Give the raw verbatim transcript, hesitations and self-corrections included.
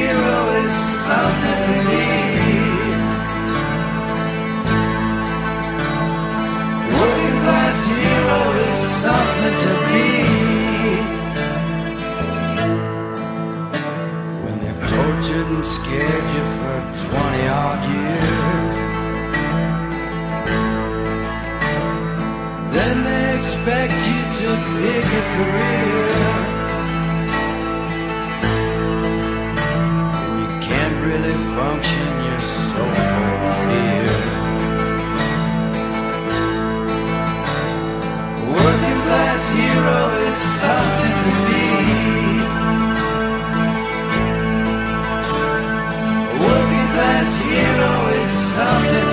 hero is something to me. Working class hero is something to be. When they've tortured and scared you for twenty odd years, then they expect you to pick a career, and you can't really function, you're so full of fear. Working class hero is something to be. Working class hero is something